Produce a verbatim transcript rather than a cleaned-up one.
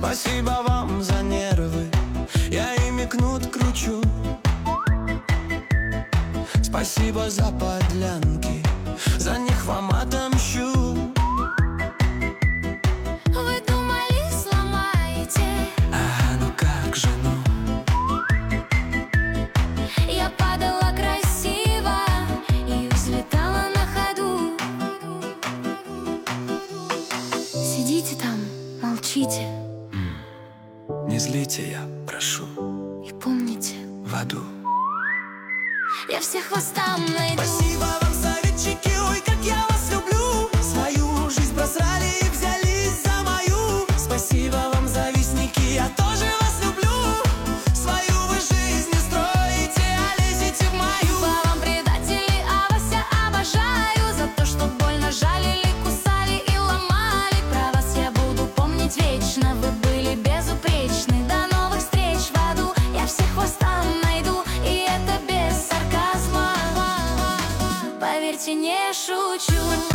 Спасибо вам за нервы, я ими кнут кручу. Спасибо за подлянки, за них вам отомщу. Вы думали, сломаете? А ну как же, ну. Я падала красиво и взлетала на ходу. Сидите там, молчите. Не злите, я прошу, И помните, в аду. я всех вас там найду. Спасибо вам, советчики, ой, как я вас люблю. Свою жизнь просрали и взялись за мою. Спасибо вам, завистники, я тоже вас люблю. Свою вы жизнь не строите, а лезете в мою. По вам, предатели, а вас я обожаю. За то, что больно жалили, кусали и ломали. Про вас я буду помнить вечно. Вы были безупречны. До новых встреч в аду. Я всех вас там найду, и это без сарказма. Поверьте, не шучу.